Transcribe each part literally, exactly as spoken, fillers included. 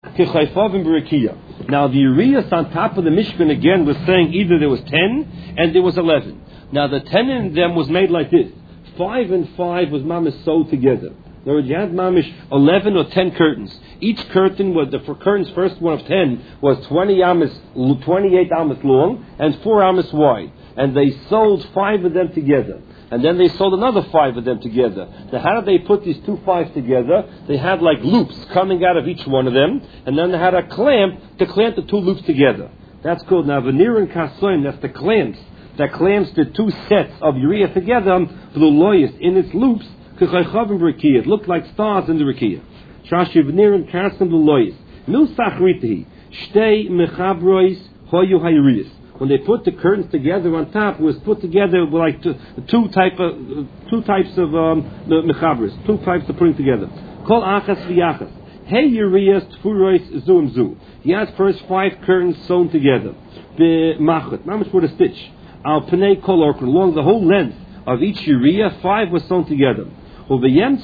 Now the Urias on top of the Mishkan again was saying either there was ten and there was eleven. Now the ten in them was made like this. Five and five was mamish sewed together. In other words, you had mamish eleven or ten curtains. Each curtain was the for curtains first one of ten was twenty amas, twenty-eight amas long and four amas wide. And they sold five of them together. And then they sold another five of them together. Now how did they put these two fives together? They had like loops coming out of each one of them, and then they had a clamp to clamp the two loops together. That's called now veneer and kasoim. That's the clamps that clamps the two sets of urea together for the loyas in its loops. It looked like stars in the rekia. Shashi veneer and kasoim the loyas. Milsach ritihi shtei mechabrois hoyu hayurias. When they put the curtains together on top, it was put together with like two, two type of two types of um, mechabres, two types of putting together. Kol achas v'yachas. Hey Urias tfurois zum zu. He has first five curtains sewn together. The machet, mamish with a stitch. Al pnei kol orkun, along the whole length of each Uriah, five were sewn together. Now in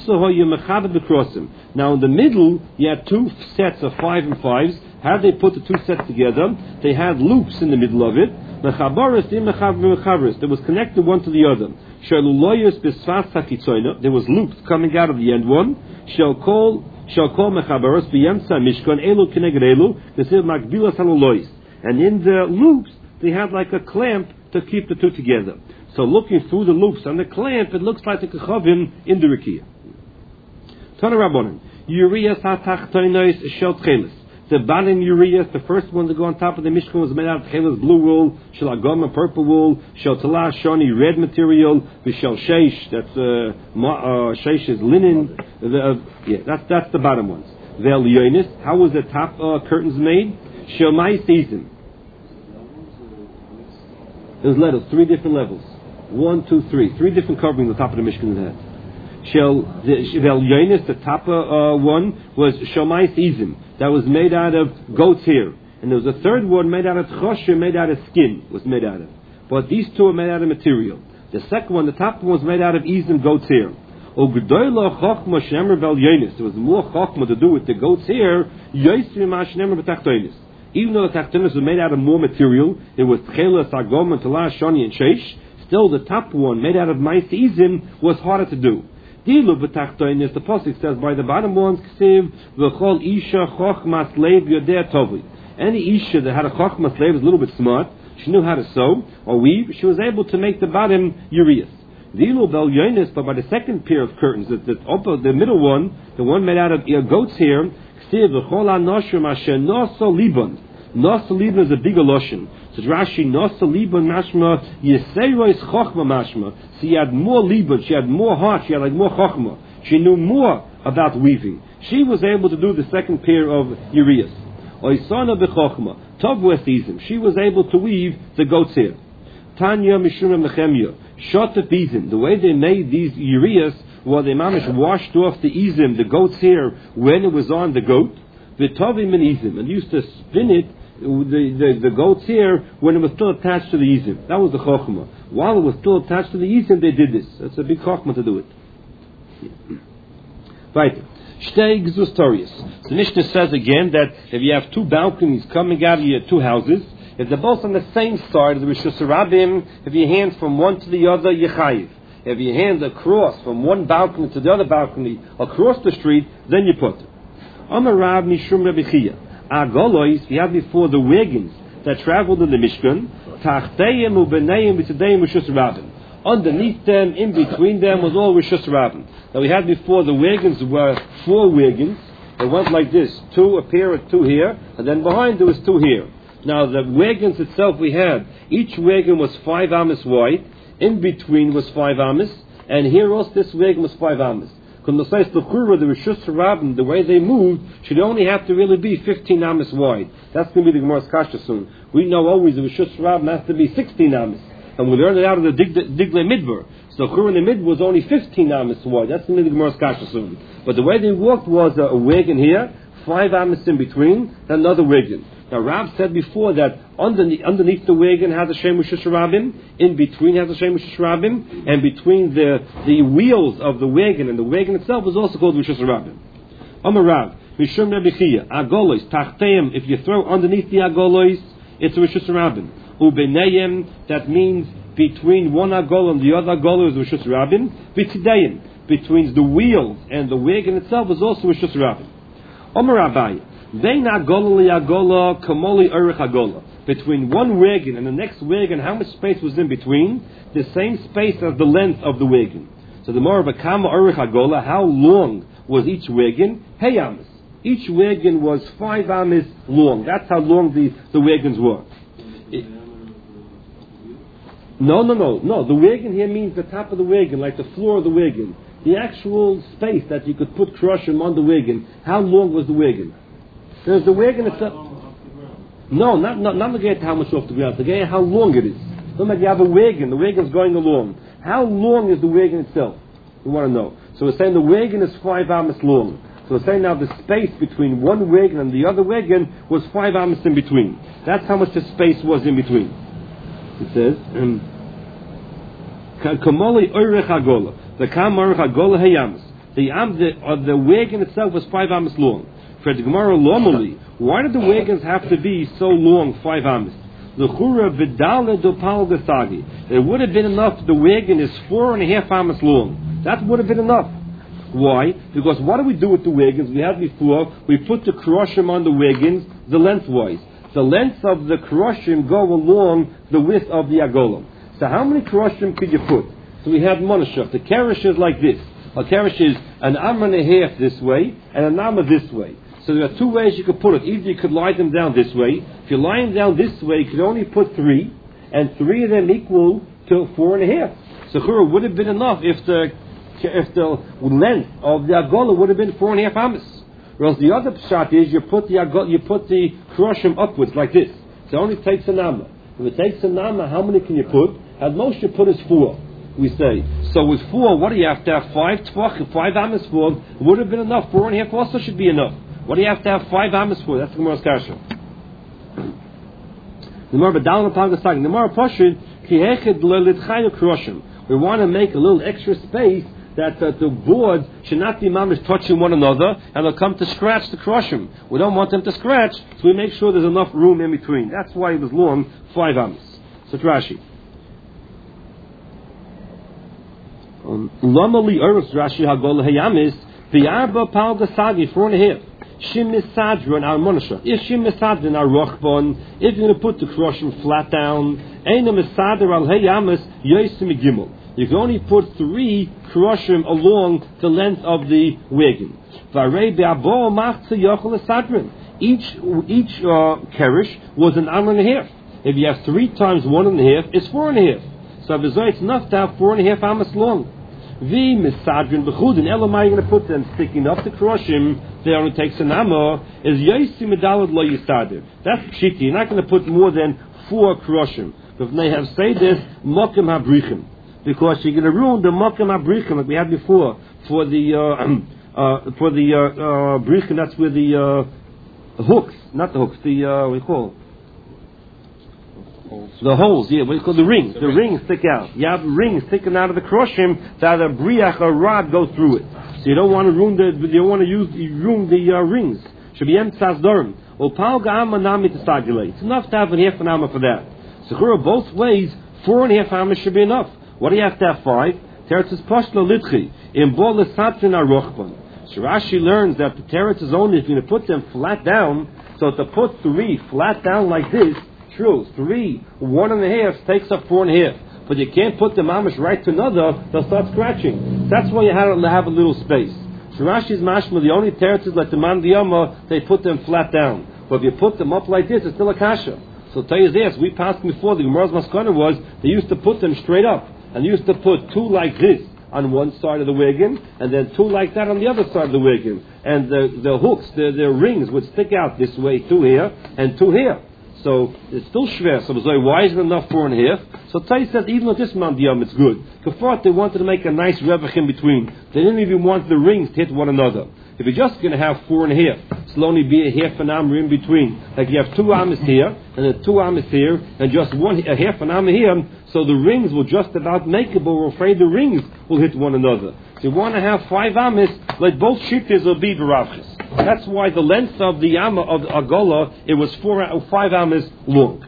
the middle, you had two sets of five and fives. How did they put the two sets together? They had loops in the middle of it. There was connected one to the other. There was loops coming out of the end one. And in the loops, they had like a clamp to keep the two together. So looking through the loops on the clamp, it looks like the kechavim in the rekia. Tana Rabbanan, Urias hatachtoinos shel tchelis. The bottom Urias, the first one to go on top of the Mishkan, was made out of tchelis blue wool, shel agama purple wool, shel talah shoni red material, v'shel sheish, that's uh, uh, sheish is linen. The, uh, yeah, that's that's the bottom ones. Ve'el yonis, how was the top uh, curtains made? Shel mai season. There's levels, three different levels. One, two, three. Three different coverings on top of the Mishkan it had. Shel Yonis, the top uh, one, was Shomais Izim. That was made out of goat's hair. And there was a third one made out of chosher, made out of skin, was made out of. But these two are made out of material. The second one, the top one, was made out of Izim, goat's hair. There was more chokmah to do with the goat's hair, even though the tachtonis was made out of more material, it was tchelas, agom, and talah, shoni, and sheish. Still, the top one, made out of ma'asizim, was harder to do. Dilu b'tachtonis, the pasuk says, by the bottom ones, ksiv v'chol isha chochmas leiv yodeh tovi. Any isha that had a chochmas leiv was a little bit smart. She knew how to sew or weave. She was able to make the bottom urias. Dilu bel yonis, but by the second pair of curtains, the, the upper, the middle one, the one made out of uh, goat's hair, ksiv v'chol anoshim asher noso libon. Nosa libon is a bigger lotion. So Rashi, Nosa libon mashma, Yesero is chochma mashma. So she had more libon, she had more heart, she had like more chochma. She knew more about weaving. She was able to do the second pair of Urias. Oisana bechochma, Tov Westizim. She was able to weave the goat's hair. Tanya Mishura Mechemya, Shotef Izim. The way they made these Urias was they mamish washed off the Izim, the goat's hair, when it was on the goat. The Tovim and Izim, and used to spin it, The, the, the goat's hair when it was still attached to the izim. That was the chokhmah. While it was still attached to the izim, they did this. It's a big chokhmah to do it. Right. Shtei gzustorius. The Mishnah says again that if you have two balconies coming out of your two houses, if they're both on the same side of the Rishus Rabbim, if you hand from one to the other, yechayiv. If you hand across from one balcony to the other balcony across the street, then you put it. Amar Rab Mishum Rabbi Chia. Agolois, we had before the wagons that traveled in the Mishkan, Tachteyim ubeneim v'tzedeim Rishus Rabbim. Underneath them, in between them, was all Rishus Rabbim. Now we had before the wagons were four wagons. They went like this: two, a pair of two here, and then behind there was two here. Now the wagons itself we had, each wagon was five amas wide, in between was five amas, and here also this wagon was five amas. The Rishus Rabbim, the way they moved, should only have to really be fifteen amas wide. That's going to be the Gemara's kasha soon. We know always the Rishus Rabbim has to be sixteen amas, and we learned it out of the Digle Midbar. So Chur in the mid was only fifteen amas wide. That's going to be the Gemara's kasha soon. But the way they walked was a, a wagon here, five amas in between, and another wagon. Now Rab said before that underneath, underneath the wagon has a Shem Rishus Rabbim, in between has a Shem Rishus Rabbim, and between the, the wheels of the wagon and the wagon itself is also called Rishus Rabbim. Amar Rab, Mishum Rebbe Agolos, Tachteim, if you throw underneath the Agolos, it's a Rishus Rabbin. Ubenayim, that means between one Agol and the other Agol is Rishus Rabbin. Vitidayim, between the wheels and the wagon itself is also Rishus Rabbin. Omer Abai, Vein Agola li Agola, Kamoli Erech Agola. Between one wagon and the next wagon, how much space was in between? The same space as the length of the wagon. So the more of a Kama Erech Agola, how long was each wagon? Hey Amis. Each wagon was five amis long. That's how long the, the wagons were. It, no, no, no, no. The wagon here means the top of the wagon, like the floor of the wagon. The actual space that you could put crushim on the wagon. How long was the wagon? There's the wagon itself. No, not not not looking at how much off the ground. Looking at how long it is. Look like you have a wagon. The wagon's going along. How long is the wagon itself? We want to know. So we're saying the wagon is five amis long. So we're saying now the space between one wagon and the other wagon was five amis in between. That's how much the space was in between. It says, Kamoli Oirech Hagola. The Kam Oirech Hagola Hayamis. The am the uh, the wagon itself was five amis long. For the Gemara Lomali, why did the wagons have to be so long, five amis? L'chura Vidala Dopal Gasagi. It would have been enough. The wagon is four and a half amis long. That would have been enough. Why? Because what do we do with the wagons? We had before, we put the krushim on the wagons, the lengthwise. The length of the krushim go along the width of the agolam. So how many krushim could you put? So we have monashach. The kerish is like this. A kerish is an amma and a half this way, and an amma this way. So there are two ways you could put it. Either you could lie them down this way. If you lie them down this way, you could only put three, and three of them equal to four and a half. So chura would have been enough if the if the length of the agola would have been four and a half amas. Whereas the other shot is you put the agola, you put the krushim upwards like this. So it only takes an amma. If it takes an amma, how many can you put? At most you put is four. We say. So with four, what do you have to have? Five tvach, five amas for would have been enough. Four and a half also should be enough. What do you have to have five amas for? That's the Gemara's kasha. The Gemara b'dalin upon the second. The Gemara pashid ki hechid le'litchayu krushim. We want to make a little extra space that uh, the boards should not be mamish touching one another, and they'll come to scratch to crush them. We don't want them to scratch, so we make sure there's enough room in between. That's why it was long, five amas. So Rashi. Lama li eretz Rashi hagol hayamis v'arba pal gasagi four and a half. Shim misadron our monasha. If shim misadron our rochbon, if you're going to put the crushing flat down, ein misader al hayamis yosim gimel. You can only put three krushim along the length of the wagon. Each each uh, kerish was an arm and a half. If you have three times one and a half, it's four and a half. So it's enough to have four and a half amas long. The misadrin b'chudin elamai you're going to put them sticking up the krushim. They only takes an amma. Is yosi medalad lo yisadir. That's pshiti. You're not going to put more than four krushim. If they have said this, mokim habrichim. Because you're going to ruin the Mokim HaBrichim like we had before for the uh, uh, for the uh, uh, Brichim. That's where the uh, hooks, not the hooks, the uh, what do you call holes. The holes. Yeah, what do you call the rings? The, the rings. rings stick out. You have rings sticking out of the krushim that a briach, a rod, go through it. So you don't want to ruin the. You don't want to use ruin the uh, rings. Should be emtzas dorm. Well, pal ga'ama nami t'stagilei. It's enough to have a half an amma for that. So both ways, four and a half amma should be enough. What do you have to have five? Teretz is pashla litchi in bol esatrin arochban. So Rashi learns that the teretz is only if you're going to put them flat down. So to put three flat down like this, true. Three, one and a half takes up four and a half. But you can't put the mamish right to another; they'll start scratching. That's why you have to have a little space. So Rashi's mashma, the only teretz is like the man diyama, they put them flat down. But if you put them up like this, it's still a kasha. So tell you this, we passed before the Gemara's maskana was they used to put them straight up. And used to put two like this on one side of the wagon, and then two like that on the other side of the wagon. And the, the hooks, the, the rings would stick out this way, two here, and two here. So it's still shver. So why is it enough four and a half? So Tzai said even with this mandiyam it's good. Kafart, they wanted to make a nice revach in between. They didn't even want the rings to hit one another. If you're just going to have four and a half, it'll only be a half an amma in between. Like you have two amas here, and then two amas here, and just one a half an amma here, so the rings will just about make it, but we're afraid the rings will hit one another. So you want to have five amas, like both shittas will be beravchis. That's why the length of the amma of the agola, it was four, five amas long.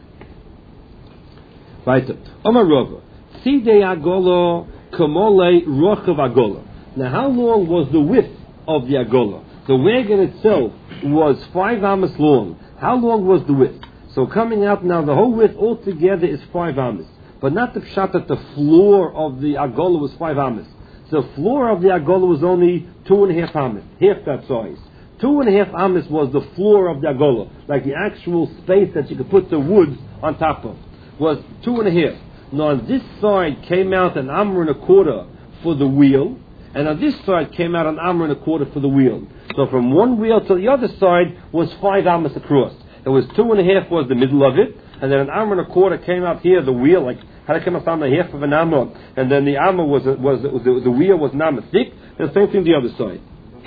Right. Omar Rava. Sidei agola kamole rochav agola. Now, how long was the width of the agola? The wagon itself was five amas long. How long was the width? So coming out now, the whole width altogether is five amas. But not the pshat that the floor of the agola was five amas. The floor of the agola was only two and a half amas, half that size. Two and a half amas was the floor of the agola, like the actual space that you could put the wood on top of, was two and a half. Now on this side came out an amr and a quarter for the wheel, and on this side came out an amr and a quarter for the wheel. So from one wheel to the other side was five amas across. It was two and a half was the middle of it, and then an amr and a quarter came out here, the wheel, like how to come out on the half of an amr, and then the amr was was the, the wheel was an amr thick, and the same thing the other side.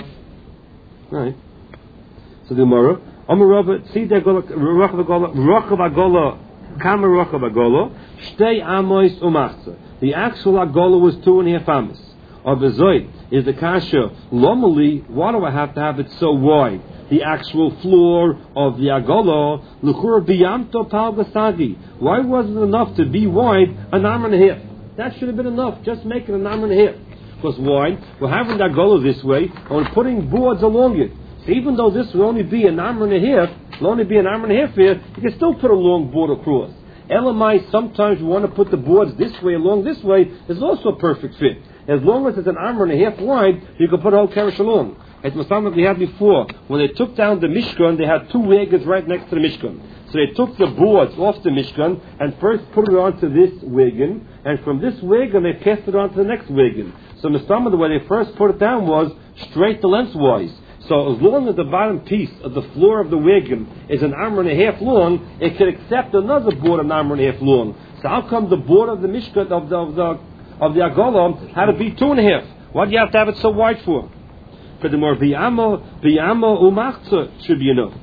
Right. So the Gemara, Amar Rava, see the rochav agola, rochav agola, kama rochav agola, shtei amos umachza. The actual agola was two and a half amos. Or bezoid is the kasha. Normally, why do I have to have it so wide? The actual floor of the agola, l'chur biyamto pal basagi. Why wasn't it enough to be wide an arm and a half? That should have been enough. Just make it an arm and a half. Because why? We're having the agola this way, and we're putting boards along it. So even though this will only be an arm and a half, will only be an arm and a half here, you can still put a long board across. Elamai, sometimes you want to put the boards this way along this way, is also a perfect fit. As long as it's an arm and a half wide, you can put a whole carriage along. It was something we had before. When they took down the Mishkan, they had two wagons right next to the Mishkan. So they took the boards off the Mishkan and first put it onto this wagon, and from this wagon they passed it on to the next wagon. So Mistama, the way they first put it down was straight to lengthwise. So as long as the bottom piece of the floor of the wagon is an arm and a half long, it could accept another board an arm and a half long. So how come the board of the Mishkan, of the of the, of the Agola, had to be two and a half? Why do you have to have it so wide for? For the more biyamo biyamo umachza should be enough.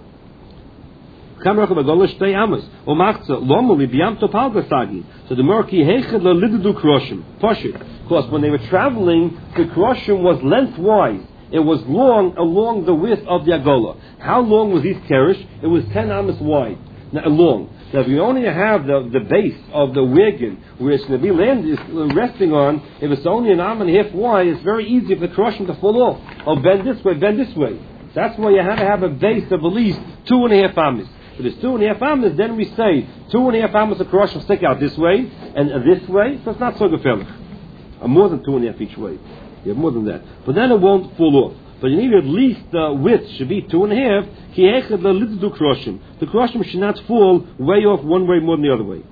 So the Merki heched la lidu kroshim poshit. Because when they were traveling, the kroshim was lengthwise. It was long along the width of the agola. How long was each kerish? It was ten amas wide, now, long. Now, if you only have the, the base of the wagon where it's going to be landed, resting on, if it's only an arm and a half wide, it's very easy for the kroshim to fall off. Or bend this way, bend this way. That's why you have to have a base of at least two and a half amas. If it's two and a half amas, then we say two and a half amas of kroshim stick out this way and uh, this way, so it's not so gefährlich. Or more than two and a half each way. You have more than that. But then it won't fall off. But you need at least the width should be two and a half. The kroshim should not fall way off one way more than the other way.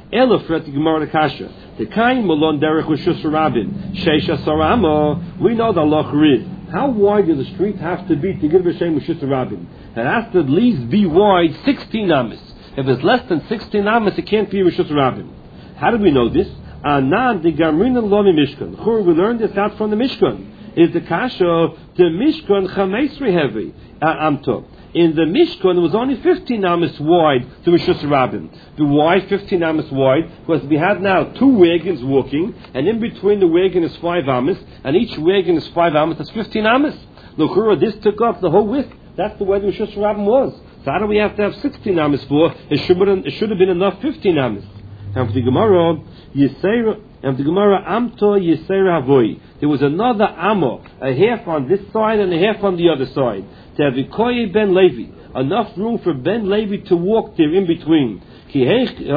The kain malon derech rishus rabin sheisha sarama. We know the loch is. How wide does the street have to be to give b'shem rishus rabin? It has to at least be wide sixteen amas. If it's less than sixteen amas, it can't be rishus rabin. How do we know this? Anan the gamrin and lomi mishkan. We learned this out from the Mishkan. Is the kasha the Mishkan chamesri heavy amto. In the Mishkan, it was only fifteen amas wide to Rishus Rabbin. The why fifteen amas wide? Because we have now two wagons walking, and in between the wagon is five amas, and each wagon is five amas. That's fifteen amas. Look, this took up the whole width. That's the way the Rishus Rabbin was. So how do we have to have sixteen amas for? It should it should have been enough fifteen amas. And for the Gemara, Yisera, and the Gemara, Amto Yisera Havoi. There was another Amo, a half on this side and a half on the other side. To have Ikoye Ben Levi, enough room for Ben Levi to walk there in between. We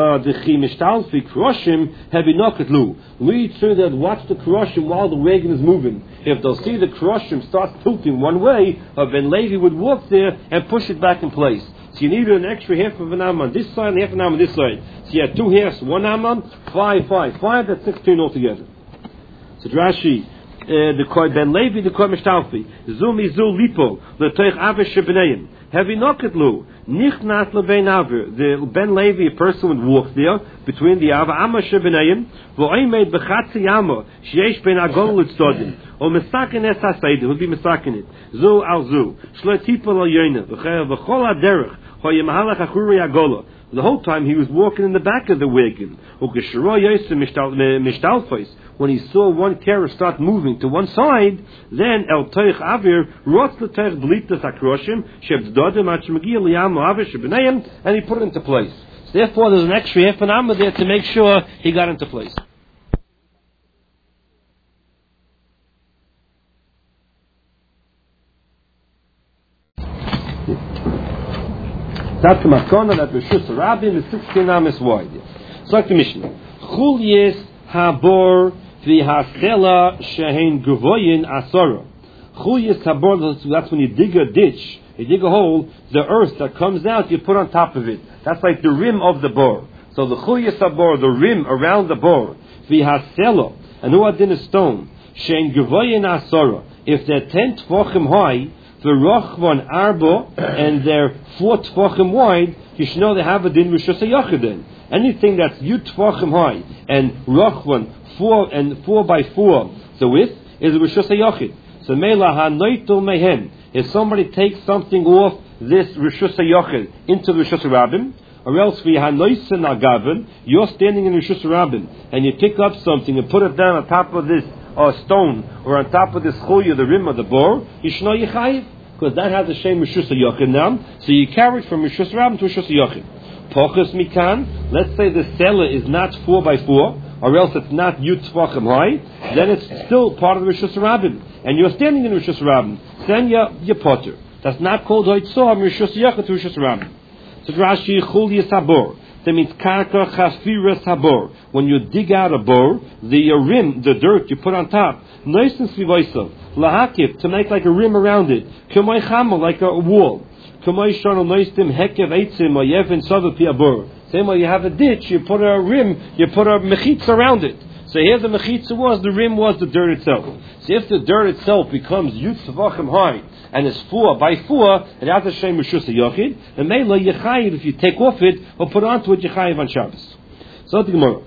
too that watch the kroshim while the wagon is moving. If they'll see the kroshim start tilting one way, Ben Levi would walk there and push it back in place. So you need an extra half of an arm on this side and half an arm on this side. So you have two halves, one arm on, five, five, five, that's sixteen altogether. So Rashi, uh, the Koi Ben Levi, the Koi Mishtalfi, Zumi Zul Lipo, the Teich Avish Shebeneim, Heavy Noketlu, Nichnat Lebein Aver, the Ben Levi, a person would walk there, between the Ava Amma Shebeneim, Vo'aimed Bechatzi Yama, Sheesh Ben Agol Litzodim, or Mesakin Es HaSeid, would be Mesakin it, Zu Al Zu, Shlo Tipol Al Yena, V'chol HaDerech, Hoye Mahalach Achuri Agola, The whole time he was walking in the back of the wagon. When he saw one carriage start moving to one side, then El Teich Avir Rotz L'Teich Blitas Akroshim Shebdodim Achmegi Liam Avir Shebeneim, and he put it into place. So therefore, there's an extra half an hour there to make sure he got into place. That's the Makona that Rishus Rabbim is sixteen amas wide. So like the Mishnah, Chulies Habor v'Hachela Shehein Guvoyin Asoro. Chulies Habor, that's when you dig a ditch, you dig a hole, the earth that comes out you put on top of it. That's like the rim of the bore. So the Chulies Habor, the rim around the bore, v'Hachela, and who adin a stone, Shehein Guvoyin Asoro. If they're ten tefachim high, the Rochvan Arbo, and they're four tefachim wide, you should know they have a din Rishus HaYachidin. Anything that's you tefachim high and Rochvan four and four by four, the width is a Rishus HaYachid. So Mela HaNoitul Mehen, if somebody takes something off this Rishus HaYachid into the Rishus HaRabim, or else we HaNoisen Agavin, you're standing in Rishus HaRabim and you pick up something and put it down on top of this or stone, or on top of this chuya, the rim of the bore, you should know Yechayiv, because that has the same Rishus HaYachid now, so you carry it from Rishus HaRabim to Rishus HaYachid. Pochus Mikan, let's say the cellar is not four by four, or else it's not Yud Tvachim high, then it's still part of the Rishus HaRabim, and you're standing in Rishus HaRabim, then you're, you're potter. That's not called Hoitzah, Rishus HaYachid to Rishus HaRabim. So Rashi, Chulias Habor. That means karka chafiras habor. When you dig out a bore, the uh, rim, the dirt you put on top, noisin svivoisav, lahakif, to make like a rim around it, k'may chama, like a wall, k'may shano noistim hekev eitzim or yevin savapi abor. Same way you have a ditch, you put a rim, you put a mechitza around it. So here the mechitza was, the rim was the dirt itself. So if the dirt itself becomes yud tzavachim high, and it's four by four, it has a shem Rishus HaYachid, and Mela Yechayiv, if you take off it, or put onto it, Yechayiv on Shabbos. So the Gemara,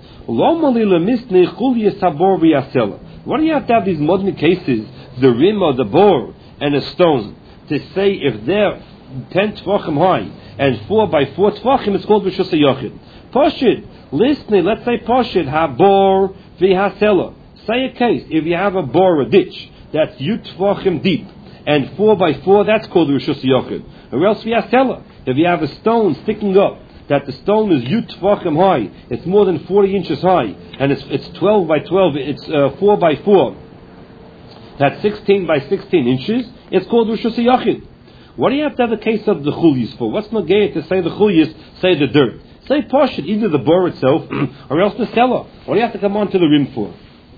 what do you have to have these modern cases, the rim of the bore, and a stone, to say if they're ten tvachim high, and four by four tvachim, it's called Rishus HaYachid. Poshid, listen, let's say Poshid, habor v'hasela. Say a case, if you have a bore, a ditch, that's yud tvachim deep, and four by four, that's called Rishus HaYachid. Or else we have Tela. If you have a stone sticking up, that the stone is Yud Tvachim high, it's more than forty inches high, and it's it's twelve by twelve, it's uh, four by four, that's sixteen by sixteen inches, it's called Rishus HaYachid. What do you have to have the case of the Chulias for? What's Nagaya to say the Chulias, say the dirt? Say Pashit, either the bore itself, or else the Tela. What do you have to come onto the rim for?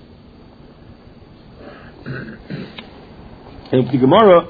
And the Gemara,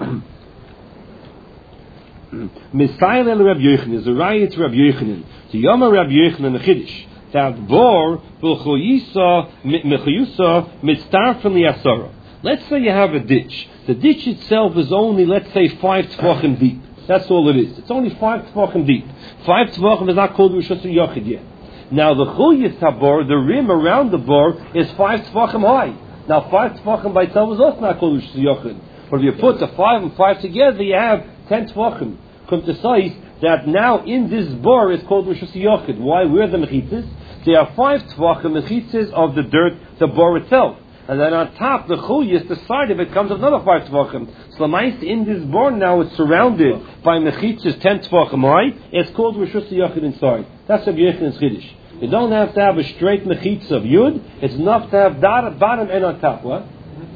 Misail el Rabbi Yochanan is a riot to Rabbi Yochanan. The Yoma Rabbi Yochanan the Chiddush that bor v'choyisa mechuyusa mitzar from the asara. Let's say you have a ditch. The ditch itself is only, let's say, five tvachim deep. That's all it is. It's only five tvachim deep. Five tvachim is not called Rishus HaYachid yet. Now the chuyis habor, the rim around the bor, is five tvachim high. Now five tvachim by itself is also not called Rishus HaYachid. But if you put the five and five together, you have ten tvachim. Come to say that now in this bor is called Rishus HaYachid. Why? Where are the mechitzas? There are five tvachim mechitzas of the dirt, the bor itself. And then on top, the chuyas, the side of it, comes another five tvachim. So in this bor now, it's surrounded by mechitzas ten tvachim high. It's called Rishus HaYachid inside. That's Rabbi Yochanan's Chiddush. You don't have to have a straight mechitza of yud. It's enough to have dot, bottom and on top. What?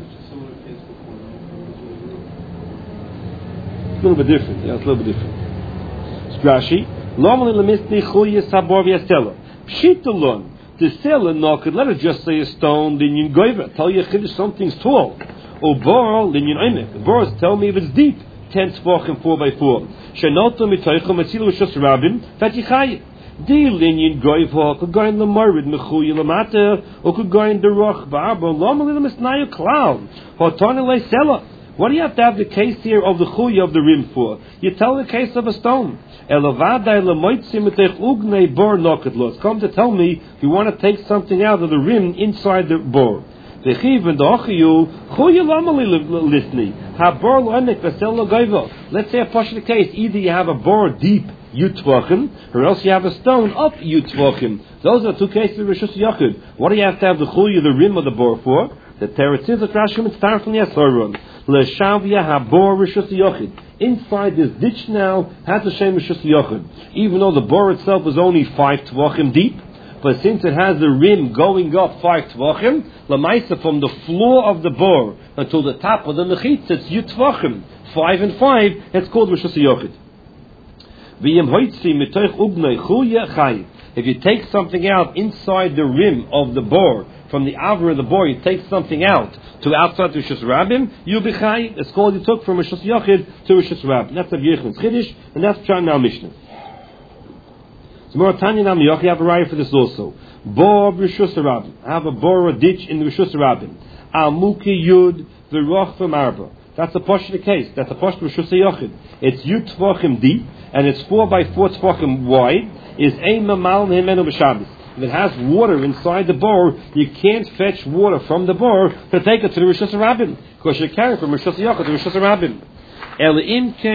It's a little bit different. Yeah, it's a little bit different. Rashi, normally lemisni chuyas habor v'yastela. Pshitulon, the seller no could let it just say a stone. Linyan goyva, tell you chiddush something's tall. Or bor linyan oimek. Bors tell me if it's deep. Ten tvachim four by four. Shenoto mitoichom atzilu Rishus HaRabim v'tichayim. Di linyan goyva could go in the marid mechuy lamata or could go in the roch barbo. Normally lemisnayu clown. Hotone le seller. What do you have to have the case here of the chuya of the rim for? You tell the case of a stone. Come to tell me if you want to take something out of the rim inside the bore. Let's say a partial case. Either you have a bore deep Yutvachim, or else you have a stone of Yutvachim. Those are two cases of Rishus Yochid. What do you have to have the Chulya, the rim of the bore for? The Teretz is a Rashim and start from the Asaron. Leshavia Habor Rishus Yochid. Inside this ditch now has the Shem Rishus Yochid. Even though the bore itself is only five Tvachim deep, but since it has the rim going up five Tvachim, Lamaisa from the floor of the bore until the top of the Mechitz, it's Yutvachim. Five and five, it's called Rishus Yochid. If you take something out inside the rim of the bore, from the avra of the bore, you take something out to outside the Rishus Rabbim, you'll be chayiv. It's called you took from Rishus Yochid to Rishus Rabbim. That's Rav Yechon's Chiddush, and that's Pshat now Mishnah. So more Tanya now Yochid, you have a raya for this also. Bor Rishus Rabbim. I have a bore or ditch in the Rishus Rabbim. Al Muki Yud v'Roch from Arba. That's a posh of the case. That's a posh of Rishus Yochid. It's Yud Tvachim deep, and it's four by four Tvachim wide. Is ein mamal himenu b'Shabbos. If it has water inside the bore, you can't fetch water from the bore to take it to the Rishus Rabbim, because you're carrying from Rishus Yochid to Rishus Rabbim.